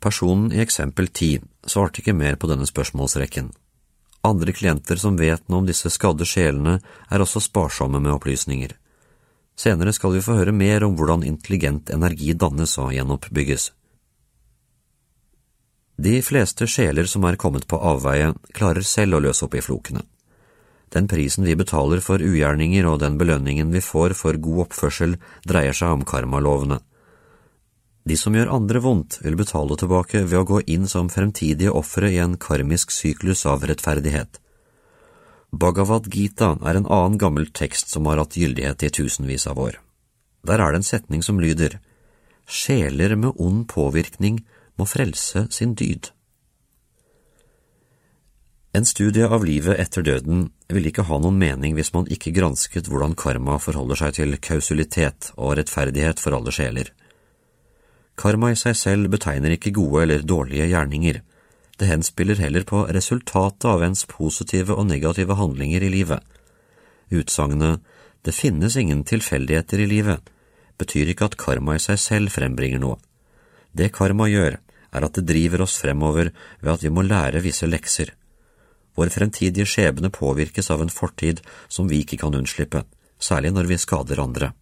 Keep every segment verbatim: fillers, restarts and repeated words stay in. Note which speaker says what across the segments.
Speaker 1: Personen i eksempel ti svarte ikke mer på denne spørsmålsrekken. Andre klienter som vet noe om disse skadde sjelene er også sparsomme med opplysninger. Senere skal vi få høre mer om hvordan intelligent energi dannes og gjenoppbygges. De fleste sjeler som er kommet på avveie klarer selv å løse opp i flokene. Den prisen vi betaler for ugjerninger og den belønningen vi får for god oppførsel dreier seg om karmalovene. De som gjør andre vondt vil betale tilbake ved å gå inn som fremtidige offere i en karmisk syklus av rettferdighet. Bhagavad Gita er en annen gammel tekst som har hatt gyldighet i tusenvis av år. Der er det en setning som lyder: «Sjeler med ond påvirkning må frelse sin dyd». En studie av livet etter døden vil ikke ha noen mening hvis man ikke gransket hvordan karma forholder seg til kausalitet og rettferdighet for alle sjeler. Karma i seg selv betegner ikke gode eller dårlige gjerninger. Det henspiller heller på resultatet av ens positive og negative handlinger i livet. Utsagnet «det finnes ingen tilfeldigheter i livet» betyr ikke at karma i seg selv frembringer noe. Det karma gjør, er at det driver oss fremover ved at vi må lære visse lekser. Vår fremtidige skjebne påvirkes av en fortid som vi ikke kan unnslippe, særlig når vi skader andre.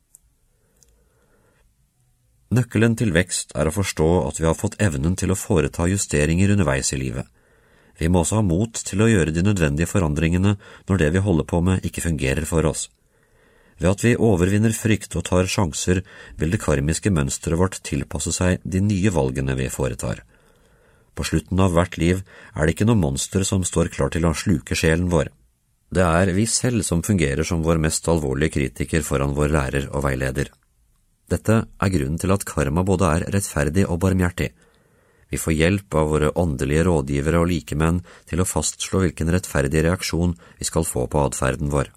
Speaker 1: Nøkkelen til vekst er å forstå at vi har fått evnen til å foreta justeringer underveis i livet. Vi må også ha mot til å gjøre de nødvendige forandringene når det vi holder på med ikke fungerer for oss. Ved at vi overvinner frykt og tar sjanser, vil det karmiske mønsteret vårt tilpasse seg de nye valgene vi foretar. På slutten av hvert liv er det ikke noe monster som står klar til å sluke sjelen vår. Det er vi selv som fungerer som vår mest alvorlige kritiker foran vår lærer og veileder. Dette er grunnen til at karma både er rettferdig og barmhjertig. Vi får hjelp av våre åndelige rådgivere og likemenn til å fastslå hvilken rettferdig reaksjon vi skal få på adferden vår.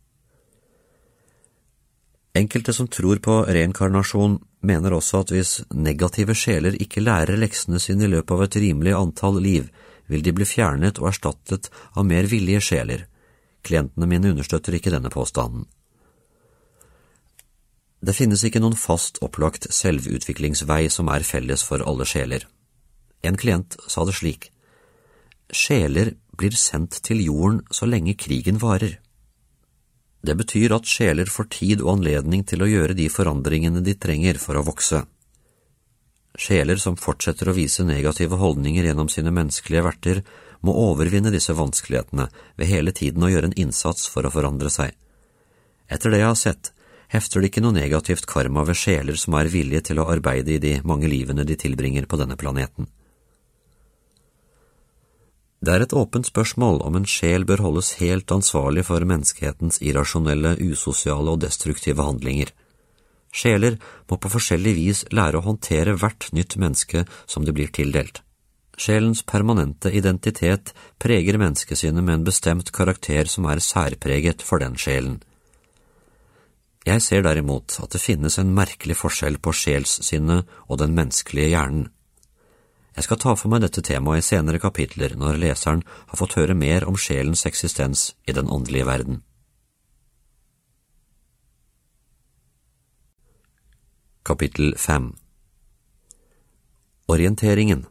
Speaker 1: Enkelte som tror på reinkarnasjon mener også at hvis negative sjeler ikke lærer leksene sine i løpet av et rimelig antall liv, vil de bli fjernet og erstattet av mer villige sjeler. Klientene mine understøtter ikke denne påstanden. Det finnes ikke noen fast opplagt selvutviklingsvei som er felles for alle sjeler. En klient sa det slik: «Sjeler blir sendt til jorden så lenge krigen varer.» Det betyr at sjeler får tid og anledning til å gjøre de forandringene de trenger for å vokse. Sjeler som fortsetter å vise negative holdninger gjennom sine menneskelige verter, må overvinne disse vanskelighetene ved hele tiden å gjøre en innsats for å forandre seg. Etter det jeg har sett, hefter det ikke noe negativt karma ved sjeler som er villige til å arbeide i de mange livene de tilbringer på denne planeten. Det er et åpent spørsmål om en sjel bør holdes helt ansvarlig for menneskehetens irrasjonelle, usosiale og destruktive handlinger. Sjeler må på forskjellig vis lære å håndtere hvert nytt menneske som det blir tildelt. Sjelens permanente identitet preger menneskesinnet med en bestemt karakter som er særpreget for den sjelen. Jeg ser derimot at det finnes en merkelig forskjell på sjelssinnet og den menneskelige hjernen. Jeg skal ta for meg dette temaet i senere kapitler når leseren har fått høre mer om sjelens eksistens i den åndelige verden. Kapittel fem. Orienteringen.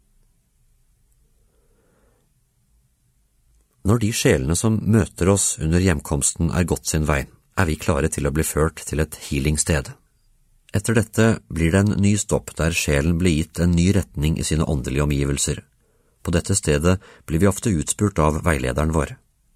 Speaker 1: Når de sjelene som møter oss under hjemkomsten er gått sin vei, er vi klare til å bli ført til et healingsted. Etter dette blir det en ny stopp der sjelen blir gitt en ny retning i sine åndelige omgivelser. På dette stedet blir vi ofte utspurt av veilederen vår.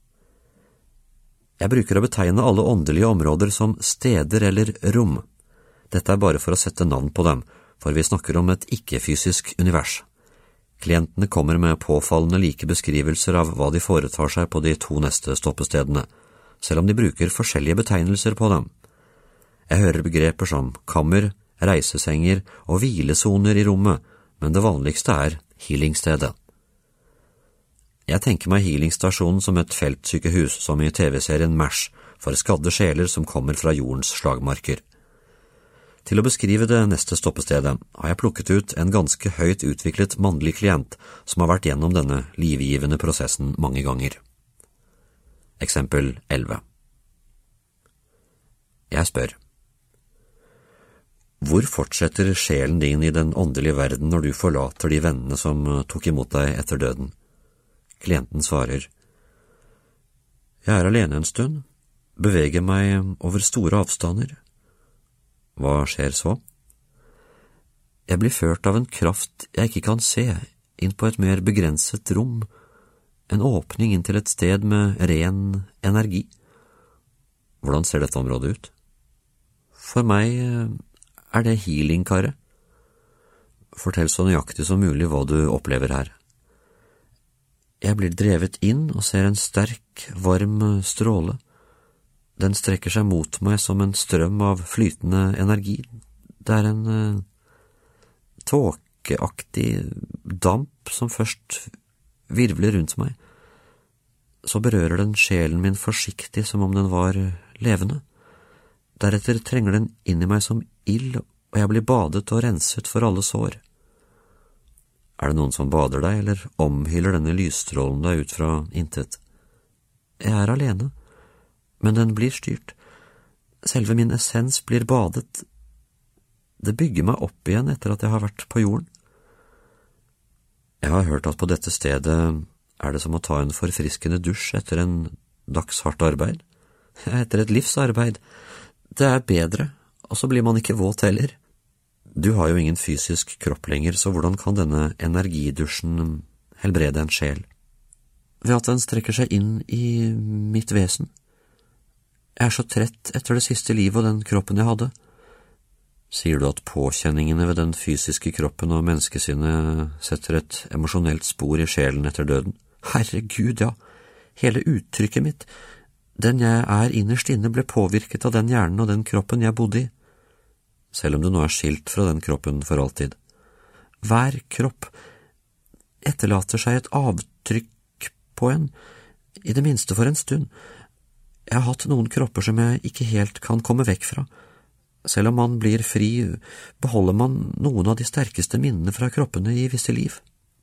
Speaker 1: Jeg bruker å betegne alle åndelige områder som steder eller rom. Dette er bare for å sette navn på dem, for vi snakker om et ikke-fysisk univers. Klientene kommer med påfallende like beskrivelser av hva de foretar seg på de to neste stoppestedene, selv om de bruker forskjellige betegnelser på dem. Jeg hører begreper som kammer, reisesenger og hvilesoner i rommet, men det vanligste er healingstedet. Jeg tenker meg healingstasjonen som et feltsykehus, som i T V-serien MASH, for skadde sjeler som kommer fra jordens slagmarker. Til å beskrive det neste stoppestedet har jeg plukket ut en ganske høyt utviklet mannlig klient som har vært gjennom denne livgivende prosessen mange ganger. Eksempel elleve. Jeg spør: Hvor fortsetter sjelen din i den åndelige verden når du forlater de vennene som tok imot deg etter døden? Klienten svarer: Jeg er alene en stund, beveger meg over store avstander. Hva skjer så? Jeg blir ført av en kraft jeg ikke kan se, inn på et mer begrenset rom, en åpning inn til et sted med ren energi. Hvordan ser dette området ut? For meg er det healing-karet. Fortell så nøyaktig som mulig hva du opplever her. Jeg blir drevet inn og ser en sterk, varm stråle. Den strekker seg mot meg som en strøm av flytende energi. Det er en uh, tåkeaktig damp som først virvler rundt meg. Så berører den sjelen min forsiktig som om den var levende. Deretter trenger den inn i meg som ild, og jeg blir badet og renset for alle sår. Er det noen som bader deg, eller omhyller denne lysstrålen deg ut fra intet? Jeg er alene, men den blir styrt. Selve min essens blir badet. Det bygger meg opp igjen etter at jeg har vært på jorden. Jeg har hørt at på dette stedet er det som å ta en forfriskende dusj etter en dags hardt arbeid. Etter et livsarbeid. Det er bedre, og så blir man ikke våt heller. Du har jo ingen fysisk kropp lenger, så hvordan kan denne energidusjen helbrede en sjel? Ved at den strekker seg inn i mitt vesen. Jeg er så trett etter det siste livet og den kroppen jeg hadde. Sier du at påkjenningene ved den fysiske kroppen og menneskesinnet setter et emosjonelt spor i sjelen etter døden? Herregud, ja. Hele uttrykket mitt, den jeg er innerst inne, ble påvirket av den hjernen og den kroppen jeg bodde i. Selv om du nå er skilt fra den kroppen for alltid. Hver kropp etterlater seg et avtrykk på en, i det minste for en stund. Jeg har hatt noen kropper som jeg ikke helt kan komme vekk fra. Selv om man blir fri, beholder man noen av de sterkeste minnene fra kroppene i visse liv.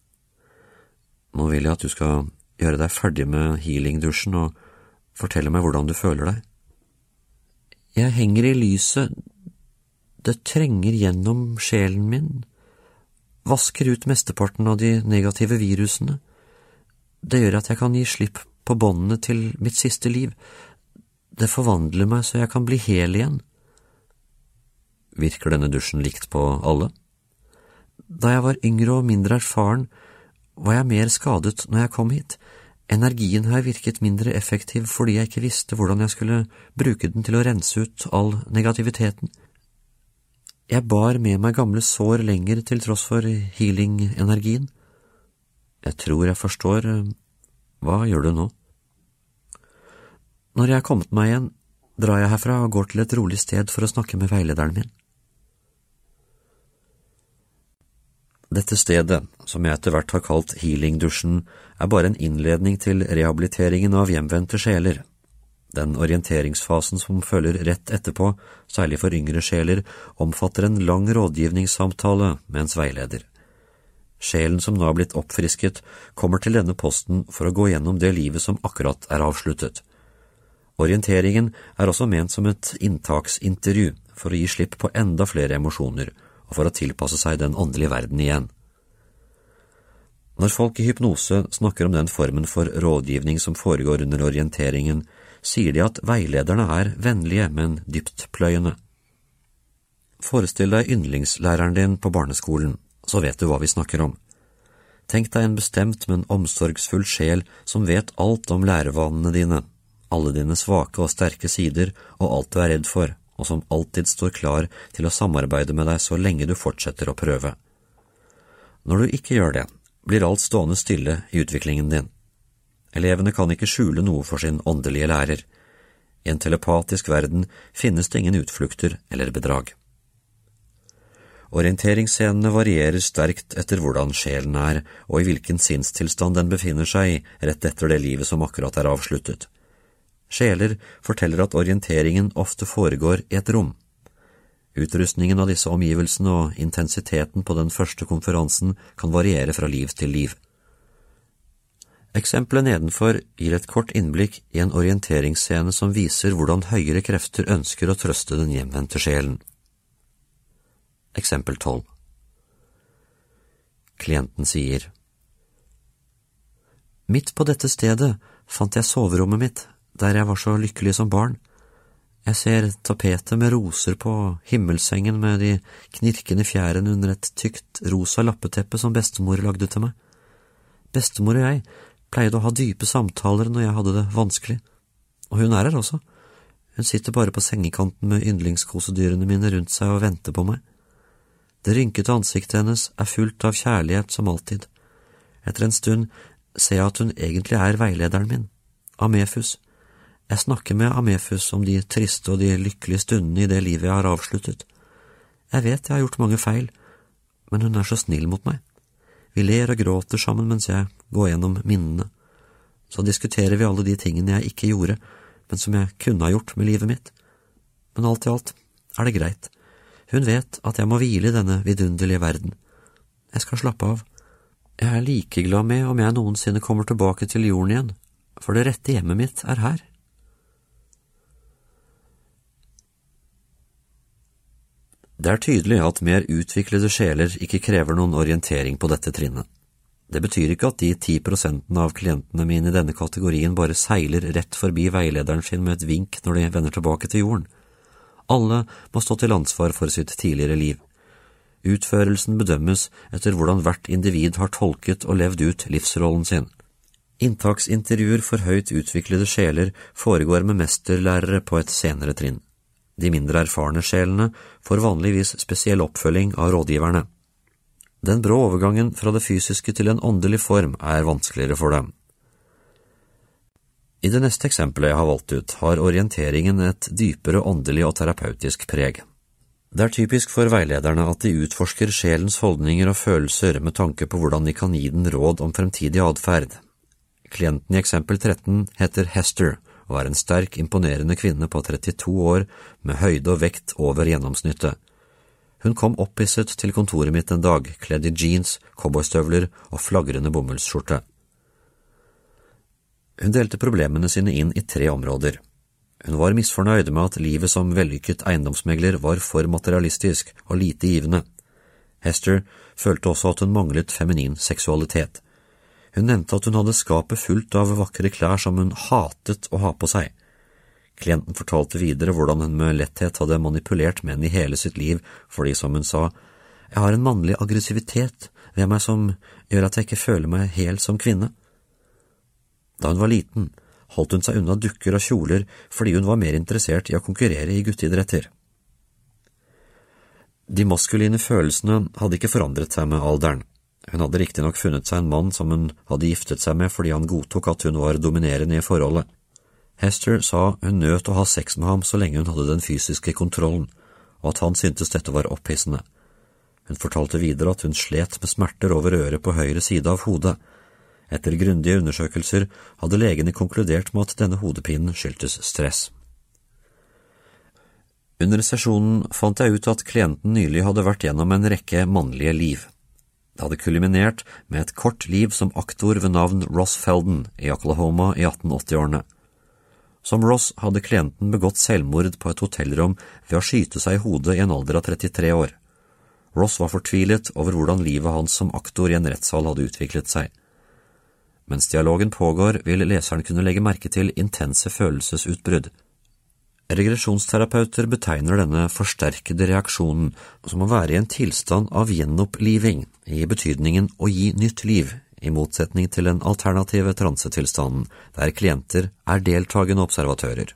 Speaker 1: Nå vil jeg at du skal gjøre deg ferdig med healing-dusjen og fortelle meg hvordan du føler deg. Jeg henger i lyset. Det trenger gjennom sjelen min, vasker ut mesteparten av de negative virusene. Det gjør at jeg kan gi slipp på båndene til mitt siste liv. Det forvandler meg så jeg kan bli hel igjen. Virker denne dusjen likt på alle? Da jeg var yngre og mindre erfaren, var jeg mer skadet når jeg kom hit. Energien her virket mindre effektiv fordi jeg ikke visste hvordan jeg skulle bruke den til å rense ut all negativiteten. Jeg bar med meg gamle sår lenger til tross for healing-energien. Jeg tror jeg forstår. Hva gjør du nå? Når jeg har kommet meg igjen, drar jeg herfra og går til et rolig sted for å snakke med veilederen min. Dette stedet, som jeg etter hvert har kalt healing-dusjen, er bare en innledning til rehabiliteringen av hjemvendte sjeler. Den orienteringsfasen som følger rett etterpå, særlig for yngre sjeler, omfatter en lang rådgivningssamtale med ens veileder. Sjelen som nå har blitt oppfrisket, kommer til denne posten for å gå gjennom det livet som akkurat er avsluttet. Orienteringen er også ment som et inntaksintervju for å gi slipp på enda flere emosjoner, og for å tilpasse seg den åndelige verden igjen. Når folk i hypnose snakker om den formen for rådgivning som foregår under orienteringen, sier de at veilederne er vennlige, men dyptpløyende. Forestill deg yndlingslæreren din på barneskolen, så vet du hva vi snakker om. Tenk deg en bestemt, men omsorgsfull sjel som vet alt om lærevanene dine, alle dine svake og sterke sider og alt du er redd for, og som alltid står klar til å samarbeide med deg så lenge du fortsetter å prøve. Når du ikke gjør det, blir alt stående stille i utviklingen din. Elevene kan ikke skjule noe for sin åndelige lærer. I en telepatisk verden finnes det ingen utflukter eller bedrag. Orienteringsscenene varierer sterkt etter hvordan sjelen er, og i hvilken sinnstilstand den befinner seg i rett etter det livet som akkurat er avsluttet. Sjeler forteller at orienteringen ofte foregår i et rom. Utrustningen av disse omgivelsene og intensiteten på den første konferansen kan variere fra liv til liv. Eksempelet nedenfor gir et kort innblikk i en orienteringsscene som viser hvordan høyere krefter ønsker å trøste den hjemvendte sjelen. Eksempel tolv. Klienten sier: Midt på dette stedet fant jeg soverommet mitt, der jeg var så lykkelig som barn. Jeg ser tapetet med roser på, himmelsengen med de knirkende fjærene under et tykt rosa lappeteppe som bestemor lagde til meg. Bestemor og jeg pleide å ha dype samtaler når jeg hadde det vanskelig, og hun er her også. Hun sitter bare på sengekanten med yndlingskosedyrene mine rundt seg og venter på meg. Det rynkete ansiktet hennes er fullt av kjærlighet som alltid. Etter en stund ser jeg at hun egentlig er veilederen min, Amefus. Jeg snakker med Amefus om de triste og de lykkelige stundene i det livet jeg har avsluttet. Jeg vet jeg har gjort mange feil, men hun er så snill mot meg. Vi ler og gråter sammen mens jeg går gjennom minnene. Så diskuterer vi alle de tingene jeg ikke gjorde, men som jeg kunne ha gjort med livet mitt. Men alt i alt er det greit. Hun vet at jeg må hvile i denne vidunderlige verden. Jeg skal slappe av. Jeg er like glad med om jeg noensinne kommer tilbake til jorden igjen, for det rette hjemmet mitt er her. Det er tydelig at mer utviklede sjeler ikke krever noen orientering på dette trinnet. Det betyr ikke at de ti prosentene av klientene mine i denne kategorien bare seiler rett forbi veilederen sin med et vink når de vender tilbake til jorden. Alle må stå til ansvar for sitt tidligere liv. Utførelsen bedømmes etter hvordan hvert individ har tolket og levd ut livsrollen sin. Inntaksintervjuer for høyt utviklede sjeler foregår med mesterlærere på et senere trinn. De mindre erfarne sjelene får vanligvis spesiell oppfølging av rådgiverne. Den brå overgangen fra det fysiske til en åndelig form er vanskeligere for dem. I det neste eksempelet jeg har valgt ut, har orienteringen et dypere åndelig og terapeutisk preg. Det er typisk for veilederne at de utforsker sjelens holdninger og følelser med tanke på hvordan de kan gi den råd om fremtidig adferd. Klienten i eksempel tretten heter Hester, og er en sterk, imponerende kvinne på trettito år med høyde og vekt over gjennomsnittet. Hun kom opphisset til kontoret mitt en dag, kledd i jeans, cowboystøvler og flagrende bomullsskjorte. Hun delte problemene sine inn i tre områder. Hun var misfornøyd med at livet som vellykket eiendomsmegler var for materialistisk og lite givende. Hester følte også at hun manglet feminin seksualitet. Hun nevnte at hun hadde skapet fullt av vakre klær som hun hatet å ha på seg. Klienten fortalte videre hvordan hun med letthet hadde manipulert menn i hele sitt liv, fordi, som hun sa, «Jeg har en mannlig aggressivitet ved meg som gjør at jeg ikke føler meg helt som kvinne». Da hun var liten, holdt hun seg unna dukker og kjoler fordi hun var mer interessert i å konkurrere i gutteidretter. De maskuline følelsene hadde ikke forandret seg med alderen. Hun hadde riktig nok funnet seg en mann som hun hadde giftet seg med fordi han godtok at hun var dominerende i forholdet. Hester sa hun nøt å ha sex med ham så lenge hun hadde den fysiske kontrollen, og at han syntes dette var opphissende. Hun fortalte videre at hun slet med smerter over øret på høyre side av hodet. Etter grundige undersøkelser hadde legene konkludert med at denne hodepinen skyldtes stress. Under sesjonen fant jeg ut at klienten nylig hadde vært gjennom en rekke mannlige liv. Det hadde kulminert med et kort liv som aktor ved navn Ross Felden i Oklahoma i atten åtti-årene. Som Ross hadde klienten begått selvmord på et hotellrom ved å skyte seg i hodet i en alder av trettitre år. Ross var fortvilet over hvordan livet hans som aktor i en rettssal hadde utviklet seg. Mens dialogen pågår, vil leseren kunne legge merke til intense følelsesutbrudd. Regresjonsterapeuter betegner denne forsterkede reaksjonen som å være i en tilstand av gjenoppliving, i betydningen å gi nytt liv, i motsetning til den alternative transetilstanden, der klienter er deltagende observatører.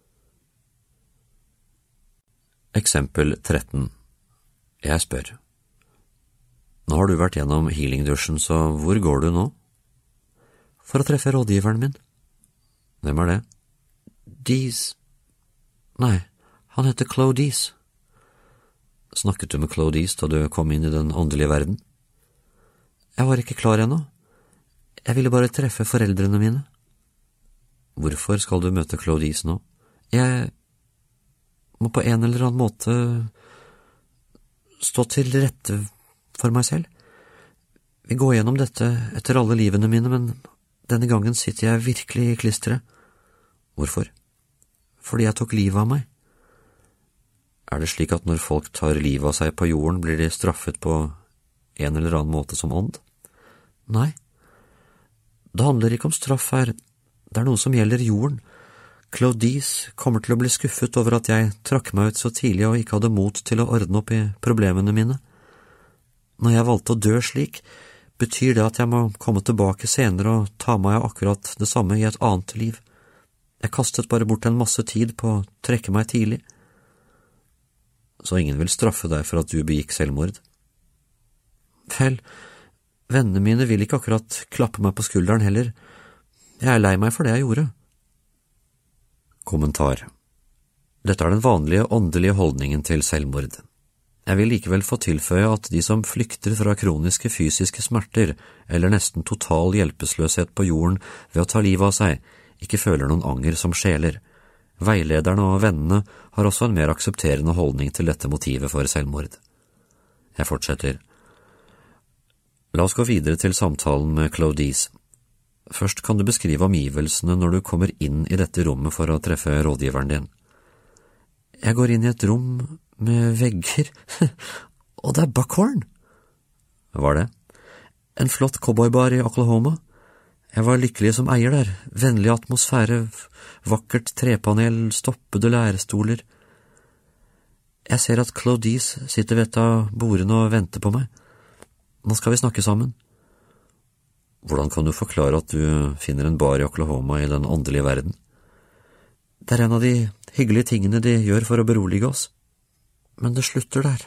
Speaker 1: Eksempel tretten. Jeg spør: Nå har du vært gjennom healingdusjen, så hvor går du nå? For å treffe rådgiveren min. Hvem er det? Dees. Nei, han heter Claudice. Snakket du med Claudice da du kom inn i den åndelige verden? Jeg var ikke klar ennå. Jeg ville bare treffe foreldrene mine. Hvorfor skal du møte Claudice nå? Jeg må på en eller annen måte stå til rette for meg selv. Vi går gjennom dette etter alle livene mine, men denne gangen sitter jeg virkelig i klisteret. Hvorfor? Fordi jeg tok livet av meg. Er det slik at når folk tar livet av seg på jorden, blir de straffet på en eller annen måte som ånd? Nei, det handler ikke om straff her, det er noe som gjelder jorden. Claudice kommer til å bli skuffet over at jeg trakk meg ut så tidlig og ikke hadde mot til å ordne opp i problemene mine. Når jeg valgte å dø slik, betyr det at jeg må komme tilbake senere og ta meg av akkurat det samme i et annet liv. Jeg kastet bare bort en masse tid på å trekke meg tidlig. Så ingen vil straffe deg for at du begikk selvmord? Vel, vennene mine vil ikke akkurat klappe meg på skulderen heller. Jeg er lei meg for det jeg gjorde. Kommentar. Dette er den vanlige åndelige holdningen til selvmord. Jeg vil likevel få tilføye at de som flykter fra kroniske fysiske smerter eller nesten total hjelpeløshet på jorden ved å ta livet av seg, ikke føler noen anger som sjeler. Veilederne og vennene har også en mer aksepterende holdning til dette motivet for selvmord. Jeg fortsetter. La oss gå videre til samtalen med Claudice. Først kan du beskrive omgivelsene når du kommer inn i dette rommet for å treffe rådgiveren din. Jeg går inn i et rom med vegger, og det er Buckhorn. Hva er det? En flott cowboybar i Oklahoma. Jeg var lykkelig som eier der, vennlig atmosfære, vakkert trepanel, stoppede lærestoler. Jeg ser at Claudice sitter ved et av bordene og venter på meg. Nå skal vi snakke sammen. Hvordan kan du forklare at du finner en bar i Oklahoma i den åndelige verden? Det er en av de hyggelige tingene de gjør for å berolige oss. Men det slutter der.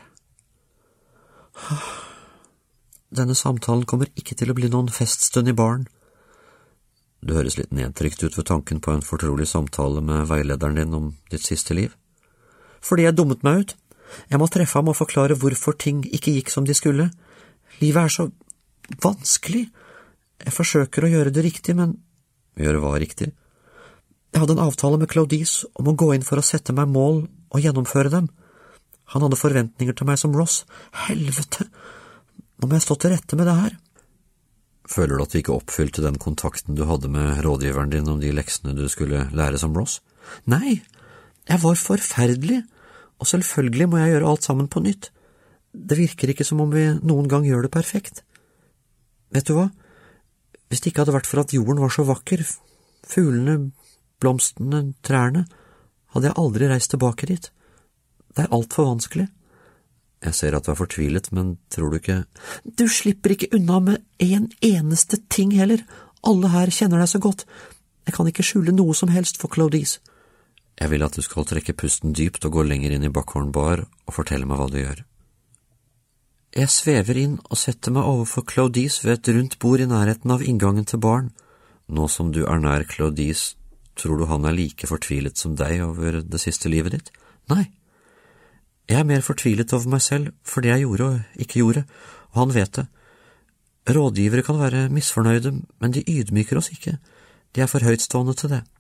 Speaker 1: Denne samtalen kommer ikke til å bli noen feststund i baren. Du høres litt nedtrykt ut ved tanken på en fortrolig samtale med veilederen din om ditt siste liv. Fordi jeg dummet meg ut. Jeg må treffe ham og forklare hvorfor ting ikke gikk som de skulle. Livet er så vanskelig. Jeg forsøker å gjøre det riktig, men… Gjøre hva riktig? Jeg hadde en avtale med Claudice om å gå inn for å sette meg mål og gjennomføre dem. Han hadde forventninger til meg som Ross. Helvete! Nå må jeg stå til rette med det her. Føler du at du ikke oppfylte den kontakten du hadde med rådgiveren din om de leksene du skulle lære som Ross? Nei, jeg var forferdelig, og selvfølgelig må jeg gjøre alt sammen på nytt. Det virker ikke som om vi noen gang gjør det perfekt. Vet du hva? Hvis det ikke hadde vært for at jorden var så vakker, fuglene, blomstene, trærne, hadde jeg aldri reist tilbake dit. Det er alt for vanskelig. Jeg ser at du er fortvilet, men tror du ikke… Du slipper ikke unna med en eneste ting heller. Alle her kjenner deg så godt. Jeg kan ikke skjule noe som helst for Claudice. Jeg vil at du skal trekke pusten dypt og gå lenger inn i Buckhorn bar og fortelle meg hva du gjør. Jeg svever inn og setter meg overfor Claudice ved et rundt bord i nærheten av inngangen til baren. Nå som du er nær Claudice, tror du han er like fortvilet som deg over det siste livet ditt? Nei. Jeg er mer fortvilet over meg selv for det jeg gjorde og ikke gjorde, og han vet det. Rådgivere kan være misfornøyde, men de ydmyker oss ikke. De er for høytstående til det.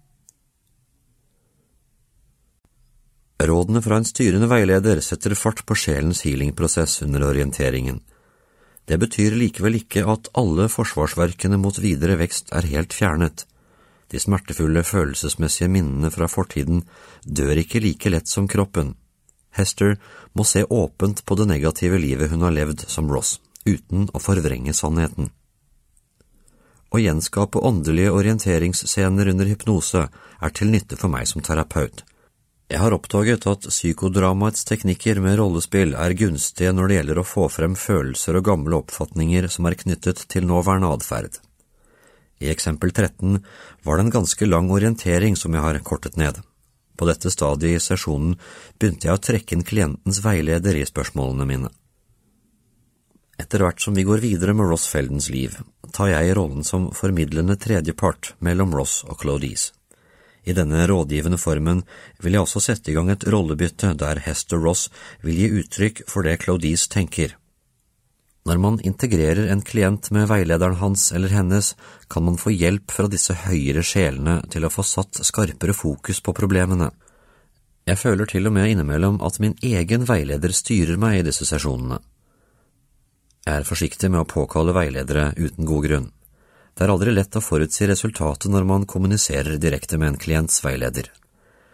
Speaker 1: Rådene fra en styrende veileder setter fart på sjelens healingprosess under orienteringen. Det betyr likevel ikke at alle forsvarsverkene mot videre vekst er helt fjernet. De smertefulle følelsesmessige minnene fra fortiden dør ikke like lett som kroppen. Hester må se åpent på det negative livet hun har levd som Ross, uten å forvrenge sannheten. Å gjenskape åndelige orienteringsscener under hypnose er til nytte for meg som terapeut. Jeg har oppdaget at psykodramaets teknikker med rollespill er gunstige når det gjelder å få frem følelser og gamle oppfatninger som er knyttet til nåværende adferd. I eksempel tretten var det en ganske lang orientering som jeg har kortet ned. På dette stadiet i sesjonen begynte jeg å trekke inn klientens veileder i spørsmålene mine. Etter hvert som vi går videre med Ross Feldens liv, tar jeg rollen som formidlende tredjepart mellom Ross og Claudice. I denne rådgivende formen vil jeg også sette i gang et rollebytte der Hester Ross vil gi uttrykk for det Claudice tenker. Når man integrerer en klient med veilederen hans eller hennes, kan man få hjelp fra disse høyere sjelene til å få satt skarpere fokus på problemene. Jeg føler til og med innimellom at min egen veileder styrer meg i disse sesjonene. Jeg er forsiktig med å påkalle veiledere uten god grunn. Det er aldri lett å forutsi resultatet når man kommuniserer direkte med en klients veileder.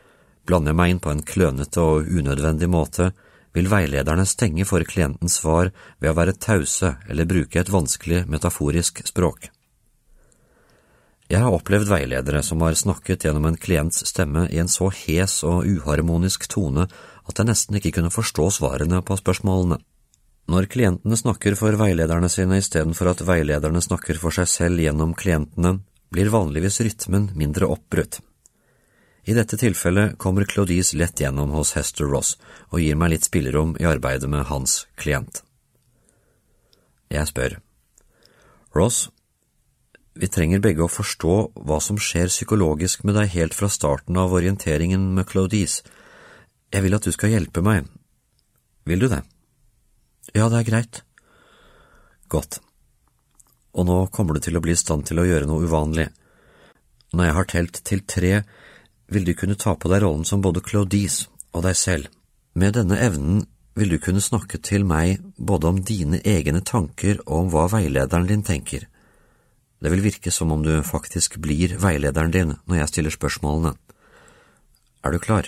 Speaker 1: Blander jeg meg inn på en klønete og unødvendig måte, vil veilederne stenge for klientens svar ved å være tause eller bruke et vanskelig metaforisk språk. Jeg har opplevd veiledere som har snakket gjennom en klients stemme i en så hes og uharmonisk tone at jeg nesten ikke kunne forstå svarene på spørsmålene. Når klientene snakker for veilederne sine i stedet for at veilederne snakker for seg selv gjennom klientene, blir vanligvis rytmen mindre oppbrutt. I dette tilfellet kommer Claudice lett gjennom hos Hester Ross og gir meg litt spillerom i arbeidet med hans klient. Jeg spør, Ross, vi trenger begge å forstå hva som skjer psykologisk med deg helt fra starten av orienteringen med Claudice. Jeg vil at du skal hjelpe meg. Vil du det? Ja, det er greit. Godt. Og nå kommer du til å bli i stand til å gjøre noe uvanlig. Når jeg har telt til tre, vil du kunne ta på deg rollen som både Claudice og deg selv. Med denne evnen vil du kunne snakke til meg både om dine egne tanker og om hva veilederen din tenker. Det vil virke som om du faktisk blir veilederen din når jeg stiller spørsmålene. Er du klar?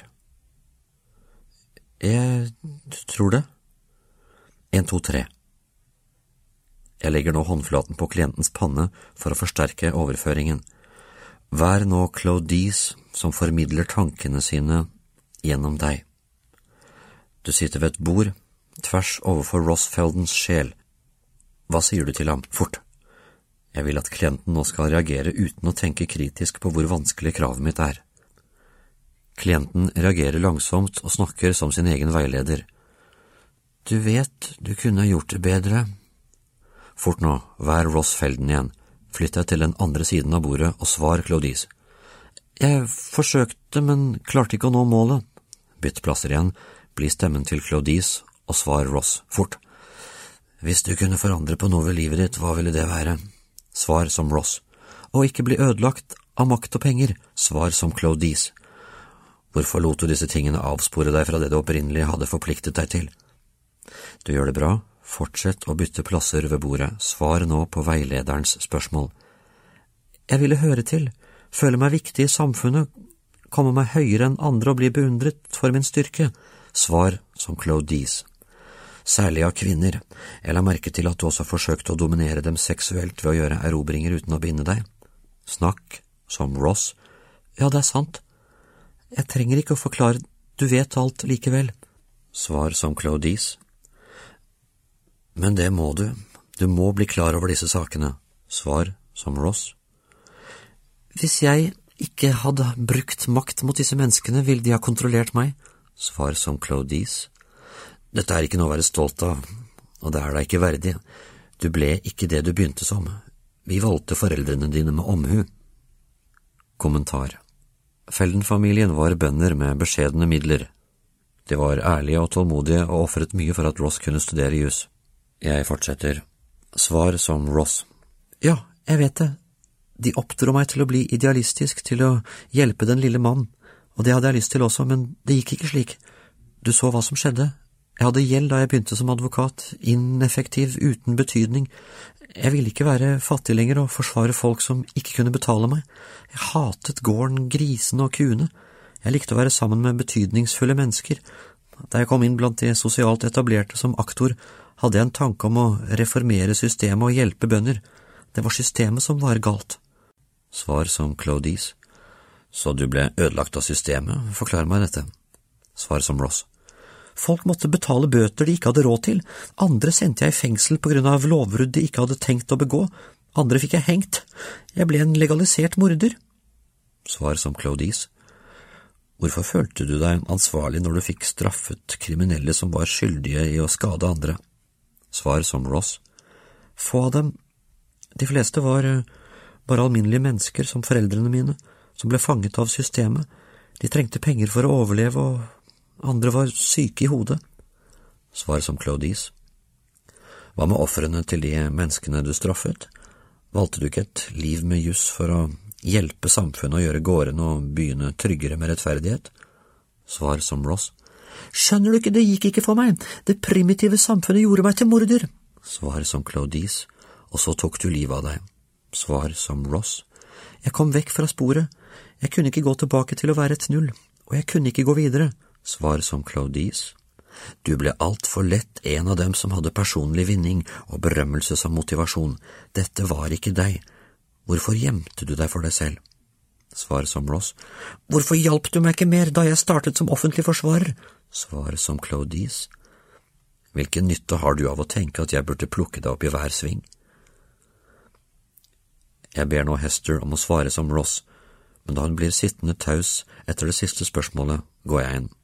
Speaker 1: Jeg tror det. En, to, tre. Jeg legger nå håndflaten på klientens panne for å forsterke overføringen. Vær nå Claudice som formidler tankene sine gjennom deg. Du sitter ved et bord, tvers overfor Ross Feldens sjel. Hva sier du til ham? Fort! Jeg vil at klienten nå skal reagere uten å tenke kritisk på hvor vanskelig kravet mitt er. Klienten reagerer langsomt og snakker som sin egen veileder. Du vet, du kunne gjort det bedre. Fort nå, vær Ross Felden igjen. Flytt deg til den andre siden av bordet og svar Claudice. Jeg forsøkte, men klarte ikke å nå målet. Bytt plasser igjen, bli stemmen til Claudice og svar Ross. Fort. Hvis du kunne forandre på noe ved livet ditt, hva ville det være? Svar som Ross. Og ikke bli ødelagt av makt og penger. Svar som Claudice. Hvorfor lot du disse tingene avspore deg fra det du opprinnelig hadde forpliktet deg til? Du gjør det bra. Fortsett å bytte plasser ved bordet. Svar nå på veilederens spørsmål. Jeg ville høre til, føle meg viktig i samfunnet, komme meg høyere enn andre og bli beundret for min styrke. Svar som Claudice. Særlig av kvinner. Jeg la merke til at du også forsøkte å dominere dem seksuelt ved å gjøre erobringer uten å binde deg. Snakk som Ross. Ja, det er sant. Jeg trenger ikke å forklare, du vet alt likevel. Svar som Claudice. Men det må du. Du må bli klar over disse sakene. Svar som Ross. Hvis jeg ikke hadde brukt makt mot disse menneskene, ville de ha kontrollert meg. Svar som Claudice. Dette er ikke noe å være stolt av, og det er deg ikke verdig. Du ble ikke det du begynte som. Vi valgte foreldrene dine med omhu. Kommentar. Felden-familien var bønder med beskjedne midler. De var ærlige og tålmodige og offret mye for at Ross kunne studere jus. Jeg fortsetter. Svar som Ross. Ja, jeg vet det. De oppdro meg til å bli idealistisk, til å hjelpe den lille mann, og det hadde jeg lyst til også, men det gikk ikke slik. Du så hva som skjedde. Jeg hadde gjeld da jeg begynte som advokat, ineffektiv, uten betydning. Jeg ville ikke være fattig lenger og forsvare folk som ikke kunne betale meg. Jeg hatet gården, grisene og kuene. Jeg likte å være sammen med betydningsfulle mennesker. Da jeg kom inn blant de sosialt etablerte som aktor, hadde jeg en tanke om å reformere systemet og hjelpe bønder. Det var systemet som var galt. Svar som Claudice. Så du ble ødelagt av systemet? Forklar meg dette. Svar som Ross. Folk måtte betale bøter de ikke hadde råd til. Andre sendte jeg i fengsel på grunn av lovbrudd de ikke hadde tenkt å begå. Andre fikk jeg hengt. Jeg ble en legalisert morder. Svar som Claudice. Hvorfor følte du deg ansvarlig når du fikk straffet kriminelle som var skyldige i å skade andre? Svar som Ross. Få av dem. De fleste var bare alminnelige mennesker som foreldrene mine, som ble fanget av systemet. De trengte penger for å overleve, og andre var syke i hodet. Svar som Claudice. Hva med ofrene til de menneskene du straffet? Valgte du ikke et liv med juss for å hjelpe samfunnet å gjøre gårdene og byene tryggere med rettferdighet? Svar som Ross. Skjønner du ikke, det gikk ikke for meg. Det primitive samfunnet gjorde meg til morder. Svar som Claudice. Og så tok du livet av deg. Svar som Ross. Jeg kom vekk fra sporet. Jeg kunne ikke gå tilbake til å være et null. og jeg kunne ikke gå videre. Svar som Claudice. Du ble alt for lett en av dem som hadde personlig vinning og berømmelse som motivasjon. Dette var ikke deg. Hvorfor gjemte du deg for deg selv? Svar som Ross. Hvorfor hjalp du meg ikke mer da jeg startet som offentlig forsvarer? Svar som Claudice. Hvilken nytte har du av å tenke at jeg burde plukke deg opp i hver sving? Jeg ber nå Hester om å svare som Ross, men da hun blir sittende taus etter det siste spørsmålet, går jeg inn.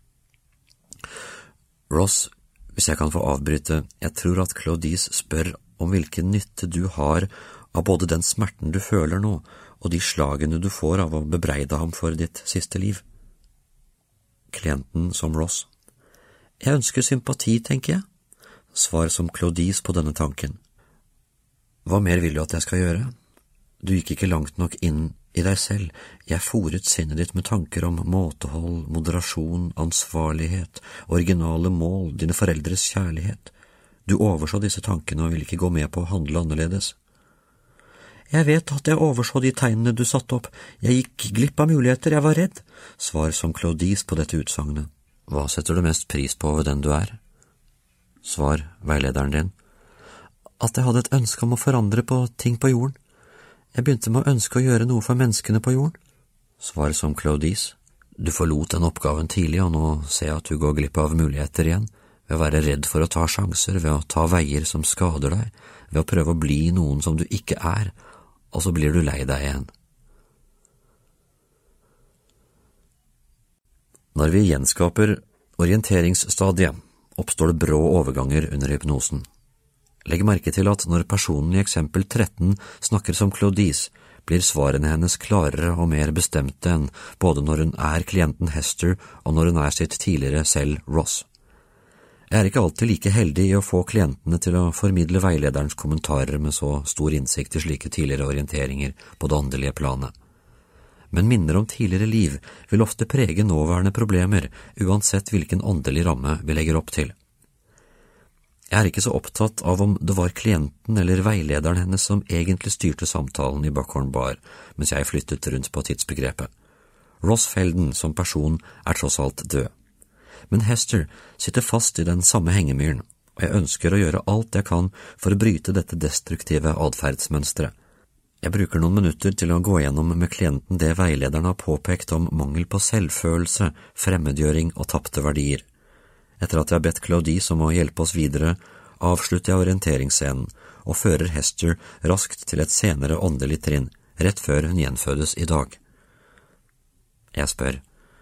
Speaker 1: Ross, hvis jeg kan få avbryte, jeg tror at Claudice spør om hvilken nytte du har av både den smerten du føler nå, og de slagene du får av å bebreide ham for ditt siste liv. Klienten som Ross. Jeg ønsker sympati, tenker jeg. Svar som Claudice på denne tanken. Hva mer vil du at jeg skal gjøre? Du gikk ikke langt nok inn i deg selv. Jeg foret sinnet ditt med tanker om måtehold, moderasjon, ansvarlighet, originale mål, dine foreldres kjærlighet. Du overså disse tankene og ville ikke gå med på å handle annerledes. Jeg vet at jeg overså de tegnene du satte opp. Jeg gikk glipp av muligheter, jeg var redd. Svar som Claudice på dette utsagnet. Hva setter du mest pris på over den du er? Svar, veilederen din. At jeg hadde et ønske om å forandre på ting på jorden. Jeg begynte med å ønske å gjøre noe for menneskene på jorden. Svar som Claudice. Du forlot den oppgaven tidlig, og nå ser jeg at du går glipp av muligheter igjen, ved å være redd for å ta sjanser, ved å ta veier som skader deg, ved å prøve å bli noen som du ikke er, og så blir du lei deg igjen. Når vi gjenskaper orienteringsstadiet, oppstår det brå overganger under hypnosen. Legg merke til at når personen i eksempel tretten snakker som Claudice, blir svarene hennes klarere og mer bestemte enn både når hun er klienten Hester og når hun er sitt tidligere selv Ross. Jeg er ikke alltid like heldig i å få klientene til å formidle veilederens kommentarer med så stor innsikt i slike tidligere orienteringer på det åndelige planet. Men minner om tidligere liv vil ofte prege nåværende problemer, uansett hvilken åndelig ramme vi legger opp til. Jeg er ikke så opptatt av om det var klienten eller veilederen hennes som egentlig styrte samtalen i Buckhorn Bar, mens jeg flyttet rundt på tidsbegrepet. Ross Felden som person er tross alt død. Men Hester sitter fast i den samme hengemyren, og jeg ønsker å gjøre alt jeg kan for å bryte dette destruktive adferdsmønstret. Jeg bruker noen minutter til å gå gjennom med klienten det veilederen har påpekt om mangel på selvfølelse, fremmedgjøring og tapte verdier. Etter at jeg har bedt Claudice om å hjelpe oss videre, avslutter jeg orienteringsscenen og fører Hester raskt til et senere åndelig trinn, rett før hun gjenfødes i dag. Jeg spør.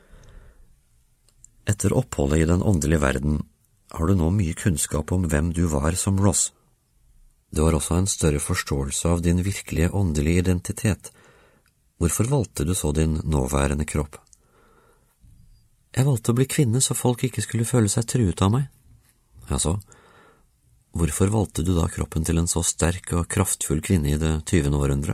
Speaker 1: Etter oppholdet i den åndelige verden, har du nå mye kunnskap om hvem du var som Ross. Du har også en større forståelse av din virkelige åndelige identitet. Hvorfor valgte du så din nåværende kropp? Jeg valgte å bli kvinne så folk ikke skulle føle seg truet av meg. Jaså, hvorfor valgte du da kroppen til en så sterk og kraftfull kvinne i det tyvende århundre?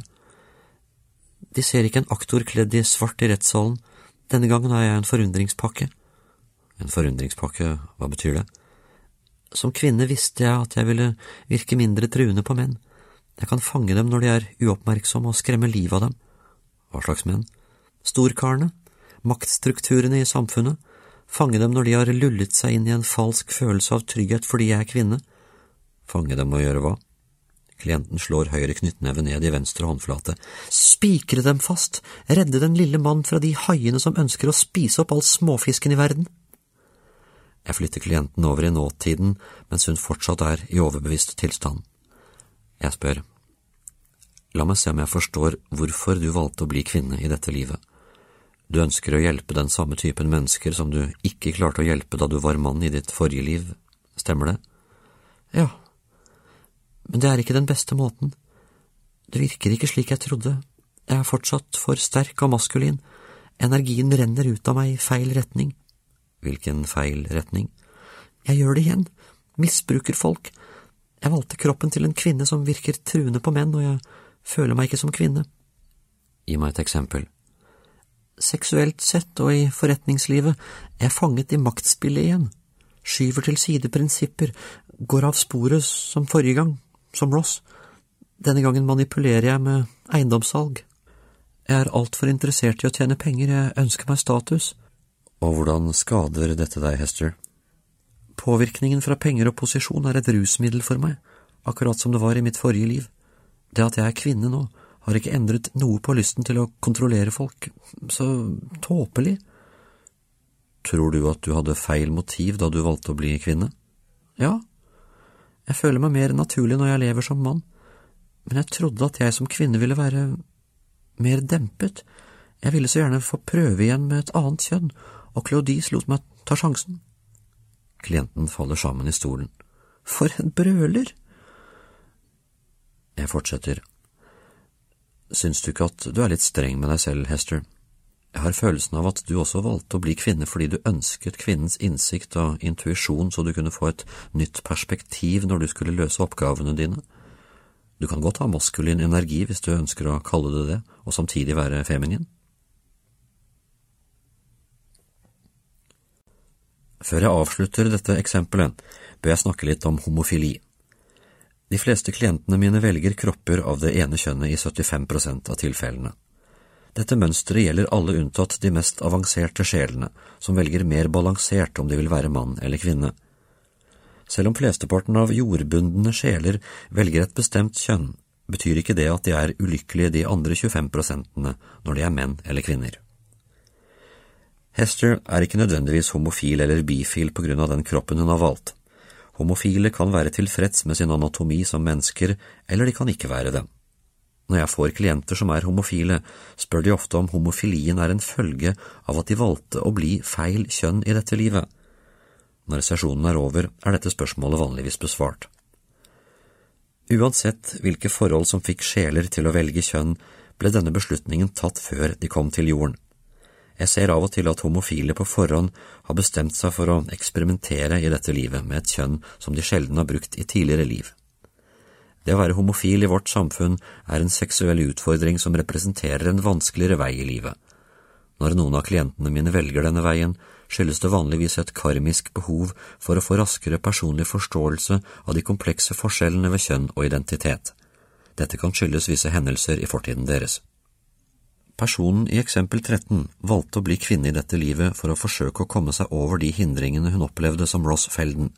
Speaker 1: De ser ikke en aktor kledd i svart i rettssalen. Denne gangen har jeg en forundringspakke. En forundringspakke, hva betyr det? Som kvinne visste jeg at jeg ville virke mindre truende på menn. Jeg kan fange dem når de er uoppmerksomme og skremme livet av dem. Hva slags menn? Storkarene. Maktstrukturene i samfunnet, fange dem når de har lullet seg inn i en falsk følelse av trygghet fordi jeg er kvinne. Fange dem og gjøre hva? Klienten slår høyre knyttneve ned i venstre håndflate. Spikre dem fast, redde den lille mann fra de haiene som ønsker å spise opp all småfisken i verden. Jeg flytter klienten over i nåtiden, mens hun fortsatt er i overbevisst tilstand. Jeg spør, la meg se om jeg forstår hvorfor du valgte å bli kvinne i dette livet. Du ønsker å hjelpe den samme typen mennesker som du ikke klarte å hjelpe da du var mann i ditt forrige liv, stemmer det? Ja, men det er ikke den beste måten. Det virker ikke slik jeg trodde. Jeg er fortsatt for sterk og maskulin. Energien renner ut av meg i feil retning. Hvilken feil retning? Jeg gjør det igjen. Misbruker folk. Jeg valgte kroppen til en kvinne som virker truende på menn, og jeg føler meg ikke som kvinne. Gi meg et eksempel. Seksuelt sett og i forretningslivet er jeg fanget i maktspillet igjen. Skyver til side prinsipper, går av sporet som forrige gang, som Ross. Denne gangen manipulerer jeg med eiendomssalg. Jeg er alt for interessert i å tjene penger, jeg ønsker meg status. Og hvordan skader dette deg, Hester? Påvirkningen fra penger og posisjon er et rusmiddel for meg, akkurat som det var i mitt forrige liv. Det at jeg er kvinne nå, har ikke endret noe på lysten til å kontrollere folk. Så tåpelig. Tror du at du hadde feil motiv da du valgte å bli kvinne? Ja. Jeg føler meg mer naturlig når jeg lever som mann, men jeg trodde at jeg som kvinne ville være mer dempet. Jeg ville så gjerne få prøve igjen med et annet kjønn, og Claudis lot meg ta sjansen. Klienten faller sammen i stolen. For en brøler! Jeg fortsetter. Syns du ikke at du er litt streng med deg selv, Hester? Jeg har følelsen av at du også valgte å bli kvinne fordi du ønsket kvinnens innsikt og intuisjon så du kunne få et nytt perspektiv når du skulle løse oppgavene dine. Du kan godt ha maskulin energi hvis du ønsker å kalle det det, og samtidig være feminin. Før jeg avslutter dette eksempelet, bør jeg snakke litt om homofili. De fleste klientene mine velger kropper av det ene kjønnet i syttifem prosent av tilfellene. Dette mønsteret gjelder alle unntatt de mest avanserte sjelene, som velger mer balansert om de vil være mann eller kvinne. Selv om flesteparten av jordbundne sjeler velger et bestemt kjønn, betyr ikke det at de er ulykkelige de andre tjuefem prosentene når de er menn eller kvinner. Hester er ikke nødvendigvis homofil eller bifil på grunn av den kroppen hun har valgt. Homofile kan være tilfreds med sin anatomi som mennesker, eller de kan ikke være det. Når jeg får klienter som er homofile, spør de ofte om homofilien er en følge av at de valgte å bli feil kjønn i dette livet. Når sesjonen er over, er dette spørsmålet vanligvis besvart. Uansett hvilke forhold som fikk sjeler til å velge kjønn, ble denne beslutningen tatt før de kom til jorden. Jeg ser av og til at homofile på forhånd har bestemt seg for å eksperimentere i dette livet med et kjønn som de sjelden har brukt i tidligere liv. Det å være homofil i vårt samfunn er en seksuell utfordring som representerer en vanskeligere vei i livet. Når noen av klientene mine velger denne veien, skyldes det vanligvis et karmisk behov for å få raskere personlig forståelse av de komplekse forskjellene ved kjønn og identitet. Dette kan skyldes visse hendelser i fortiden deres. Personen i eksempel tretten valgte å bli kvinne i dette livet for å forsøke å komme seg over de hindringene hun opplevde som Ross Felden.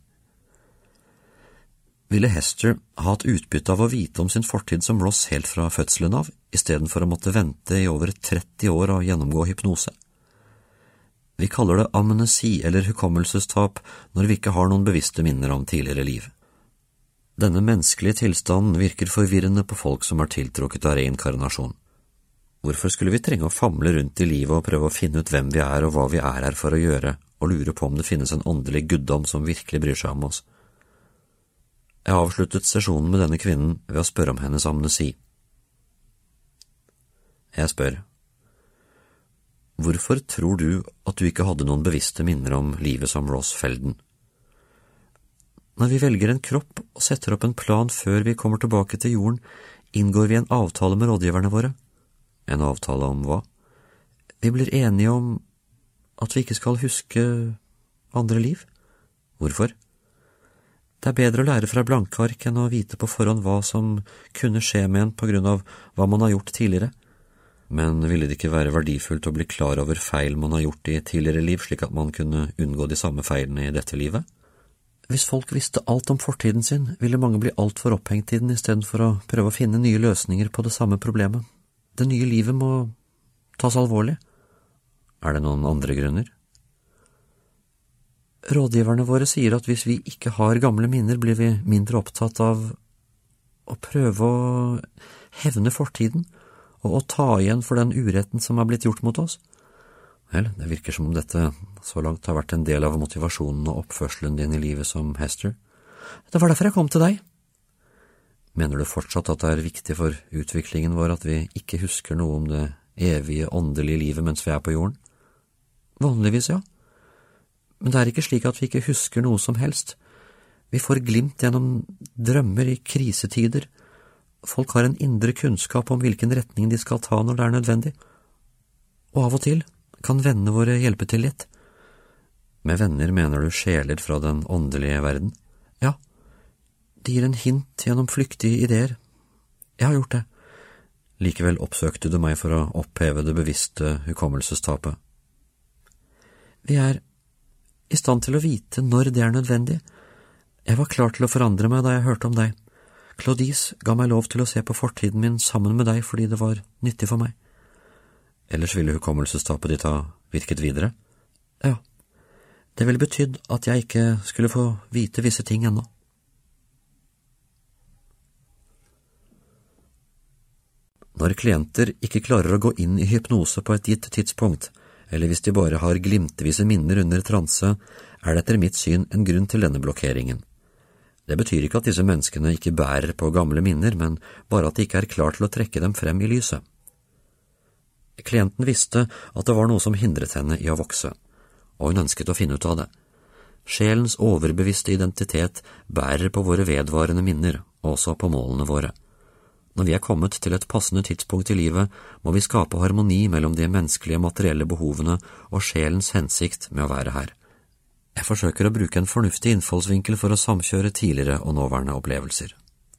Speaker 1: Ville Hester ha hatt utbytte av å vite om sin fortid som Ross helt fra fødselen av, i stedet for å måtte vente i over tretti år og gjennomgå hypnose? Vi kaller det amnesi eller hukommelsestap når vi ikke har noen bevisste minner om tidligere liv. Denne menneskelige tilstanden virker forvirrende på folk som er tiltrukket av reinkarnasjon. Hvorfor skulle vi trenge å famle rundt i livet og prøve å finne ut hvem vi er og hva vi er her for å gjøre, og lure på om det finnes en åndelig guddom som virkelig bryr seg om oss? Jeg avsluttet sesjonen med denne kvinnen ved å spørre om hennes amnesi. Jeg spør, hvorfor tror du at du ikke hadde noen bevisste minner om livet som Ross Felden? Når vi velger en kropp og setter opp en plan før vi kommer tilbake til jorden, inngår vi en avtale med rådgiverne våre. En avtale om hva? Vi blir enige om at vi ikke skal huske andre liv. Hvorfor? Det er bedre å lære fra blanke ark enn å vite på forhånd hva som kunne skje med en på grunn av hva man har gjort tidligere. Men ville det ikke være verdifullt å bli klar over feil man har gjort i tidligere liv, slik at man kunne unngå de samme feilene i dette livet? Hvis folk visste alt om fortiden sin, ville mange bli alt for opphengt i den i stedet for å prøve å finne nye løsninger på det samme problemet. Det nye livet må tas alvorlig. Er det noen andre grunner? Rådgiverne våre sier at hvis vi ikke har gamle minner, blir vi mindre opptatt av å prøve å hevne fortiden og å ta igjen for den uretten som er blitt gjort mot oss. Vel, det virker som om dette så langt har vært en del av motivasjonen og oppførselen din i livet som Hester. Det var derfor jeg kom til deg. Mener du fortsatt at det er viktig for utviklingen vår at vi ikke husker noe om det evige åndelige livet mens vi er på jorden? Vanligvis, ja. Men det er ikke slik at vi ikke husker noe som helst. Vi får glimt gjennom drømmer i krisetider. Folk har en indre kunnskap om hvilken retning de skal ta når det er nødvendig. Og av og til kan vennene våre hjelpe til litt. Med venner mener du sjeler fra den åndelige verden? Ja, de gir en hint gjennom flyktige ideer. Jeg har gjort det. Likevel oppsøkte du meg for å oppheve det bevisste hukommelsestapet. Vi er i stand til å vite når det er nødvendig. Jeg var klar til å forandre meg da jeg hørte om deg. Claudice ga meg lov til å se på fortiden min sammen med deg fordi det var nyttig for meg. Ellers ville hukommelsestapet ditt ha virket videre? Ja, det ville betydd at jeg ikke skulle få vite visse ting ennå. Når klienter ikke klarer å gå inn i hypnose på et gitt tidspunkt, eller hvis de bare har glimtvise minner under transe, er det etter mitt syn en grunn til denne blokkeringen. Det betyr ikke at disse menneskene ikke bærer på gamle minner, men bare at de ikke er klar til å trekke dem frem i lyset. Klienten visste at det var noe som hindret henne i å vokse, og hun ønsket å finne ut av det. Sjelens overbevisste identitet bærer på våre vedvarende minner, også på målene våre. Når vi er kommet til et passende tidspunkt i livet, må vi skape harmoni mellom de menneskelige materielle behovene og sjelens hensikt med å være her. Jeg forsøker å bruke en fornuftig innfallsvinkel for å samkjøre tidligere og nåværende opplevelser.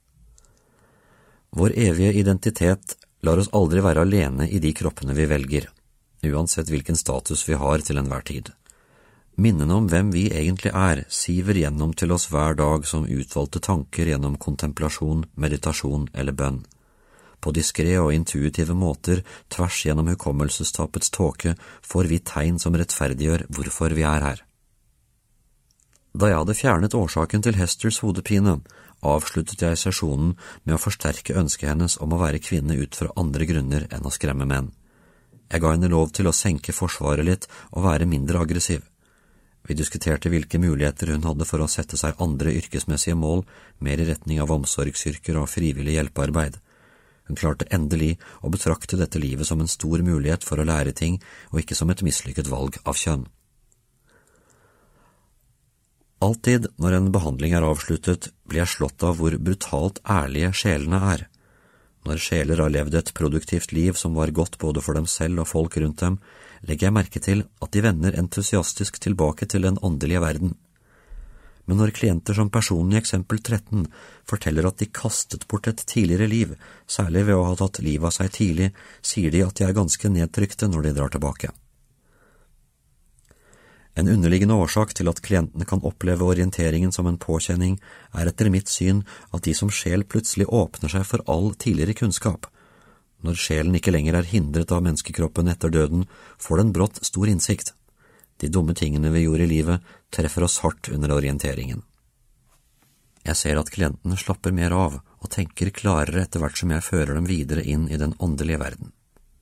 Speaker 1: Vår evige identitet lar oss aldri være alene i de kroppene vi velger, uansett hvilken status vi har til enhver tid. Minnene om hvem vi egentlig er siver gjennom til oss hver dag som utvalgte tanker gjennom kontemplasjon, meditasjon eller bønn. På diskré og intuitive måter, tvers gjennom hukommelsestapets tåke, får vi tegn som rettferdiggjør hvorfor vi er her. Da jeg hadde fjernet årsaken til Hesters hodepine, avsluttet jeg sesjonen med å forsterke ønsket hennes om å være kvinne ut fra andre grunner enn å skremme menn. Jeg ga henne lov til å senke forsvaret litt og være mindre aggressiv. Vi diskuterte hvilke muligheter hun hadde for å sette seg andre yrkesmessige mål, mer i retning av omsorgsyrker og frivillig hjelpearbeid. Hun klarte endelig å betrakte dette livet som en stor mulighet for å lære ting, og ikke som et mislykket valg av kjønn. Alltid når en behandling er avsluttet, blir jeg slått av hvor brutalt ærlige sjelene er. Når sjeler har levd et produktivt liv som var godt både for dem selv og folk rundt dem, legger jeg merke til at de vender entusiastisk tilbake til den åndelige verden. Men når klienter som personen i eksempel tretten forteller at de kastet bort et tidligere liv, særlig ved å ha tatt livet av seg tidlig, sier de at de er ganske nedtrykte når de drar tilbake. En underliggende årsak til at klientene kan oppleve orienteringen som en påkjenning er etter mitt syn at de som sjel plutselig åpner seg for all tidligere kunnskap. Når sjelen ikke lenger er hindret av menneskekroppen etter døden, får den brått stor innsikt. De dumme tingene vi gjorde i livet treffer oss hardt under orienteringen. Jeg ser at klientene slapper mer av og tenker klarere etter hvert som jeg fører dem videre inn i den åndelige verden.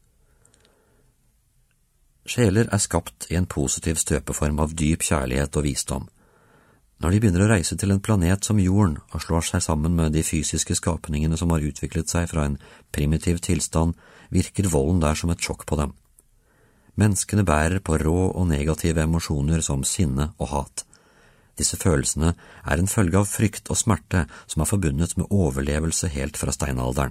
Speaker 1: Sjeler er skapt i en positiv støpeform av dyp kjærlighet og visdom. Når de begynner å reise til en planet som jorden og slår seg sammen med de fysiske skapningene som har utviklet seg fra en primitiv tilstand, virker volden der som et sjokk på dem. Menneskene bærer på rå og negative emosjoner som sinne og hat. Disse følelsene er en følge av frykt og smerte som er forbundet med overlevelse helt fra steinalderen.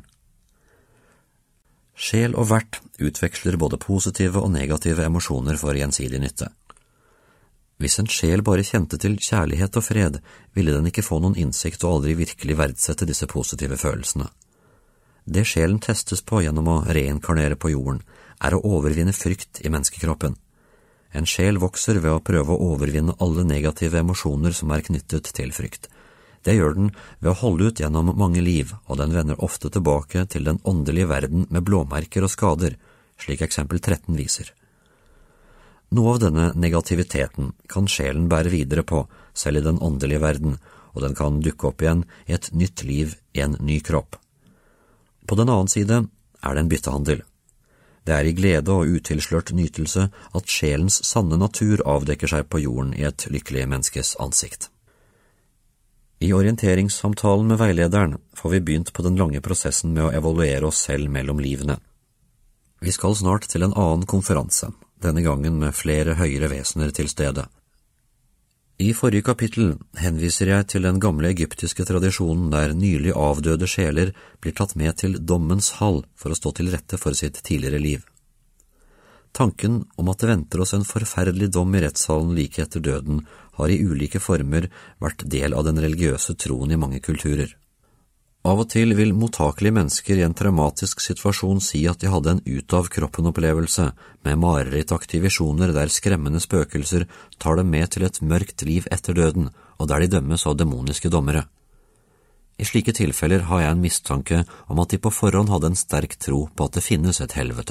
Speaker 1: Sjel og vert utveksler både positive og negative emosjoner for gjensidig nytte. Hvis en sjel bare kjente til kjærlighet og fred, ville den ikke få noen innsikt og aldri virkelig verdsette disse positive følelsene. Det sjelen testes på gjennom å reinkarnere på jorden, er å overvinne frykt i menneskekroppen. En sjel vokser ved å prøve å overvinne alle negative emosjoner som er knyttet til frykt. Det gjør den ved å holde ut gjennom mange liv, og den vender ofte tilbake til den åndelige verden med blåmerker og skader, slik eksempel tretten viser. Noe av denne negativiteten kan sjelen bære videre på, selv i den åndelige verden, og den kan dukke opp igjen i et nytt liv i en ny kropp. På den annen side er det en byttehandel. Det er i glede og utilslørt nytelse at sjelens sanne natur avdekker seg på jorden i et lykkelig menneskes ansikt. I orienteringssamtalen med veilederen får vi begynt på den lange prosessen med å evaluere oss selv mellom livene. Vi skal snart til en annen konferanse, denne gangen med flere høyere vesener til stede. I forrige kapittel henviser jeg til den gamle egyptiske tradisjonen der nylig avdøde sjeler blir tatt med til dommens hall for å stå til rette for sitt tidligere liv. Tanken om at det venter oss en forferdelig dom i rettssalen like etter døden har i ulike former vært del av den religiøse troen i mange kulturer. Av og til vil mottakelige mennesker i en traumatisk situasjon si at de hadde en ut-av-kroppen-opplevelse med marerittaktige visjoner der skremmende spøkelser tar dem med til et mørkt liv etter døden, og der de dømmes av demoniske dommere. I slike tilfeller har jeg en mistanke om at de på forhånd hadde en sterk tro på at det finnes et helvete.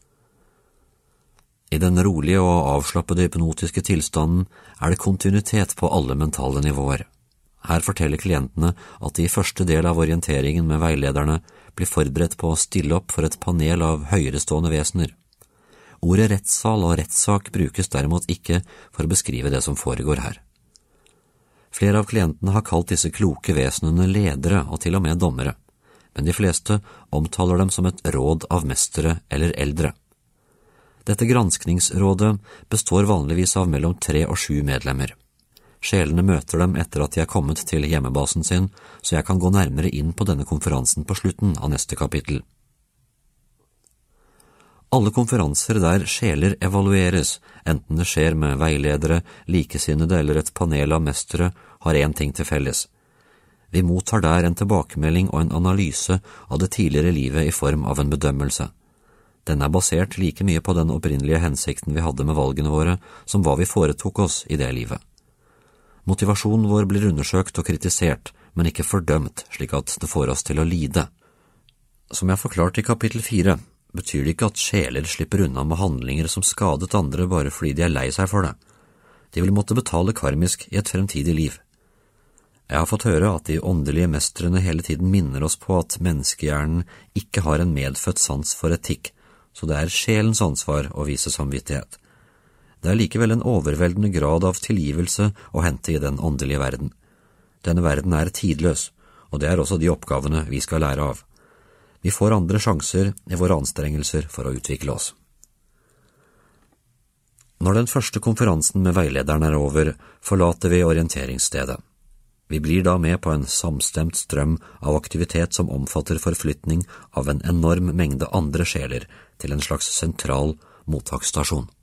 Speaker 1: I den rolige og avslappede hypnotiske tilstanden er det kontinuitet på alle mentale nivåer. Her forteller klientene at de i første del av orienteringen med veilederne blir forberedt på å stille opp for et panel av høyerestående vesener. Ordet rettssal og rettssak brukes derimot ikke for å beskrive det som foregår her. Flere av klientene har kalt disse kloke vesenene ledere og til og med dommere, men de fleste omtaler dem som et råd av mestere eller eldre. Dette granskningsrådet består vanligvis av mellom tre og sju medlemmer. Sjelene møter dem etter at de er kommet til hjemmebasen sin, så jeg kan gå nærmere inn på denne konferansen på slutten av neste kapittel. Alle konferanser der sjeler evalueres, enten det skjer med veiledere, likesinnede eller et panel av mestere, har én ting til felles. Vi mottar der en tilbakemelding og en analyse av det tidligere livet i form av en bedømmelse. Den er basert like mye på den opprinnelige hensikten vi hadde med valgene våre, som hva vi foretok oss i det livet. Motivasjonen vår blir undersøkt og kritisert, men ikke fordømt, slik at det får oss til å lide. Som jeg forklarte i kapittel fire, betyr det ikke at sjeler slipper unna med handlinger som skadet andre bare fordi de er lei seg for det. De vil måtte betale karmisk i et fremtidig liv. Jeg har fått høre at de åndelige mestrene hele tiden minner oss på at menneskehjernen ikke har en medfødt sans for etikk, så det er sjelens ansvar å vise samvittighet. Det er likevel en overveldende grad av tilgivelse å hente i den åndelige verden. Denne verden er tidløs, og det er også de oppgavene vi skal lære av. Vi får andre sjanser i våre anstrengelser for å utvikle oss. Når den første konferansen med veilederen er over, forlater vi orienteringsstedet. Vi blir da med på en samstemt strøm av aktivitet som omfatter forflytning av en enorm mengde andre sjeler til en slags sentral mottaksstasjon.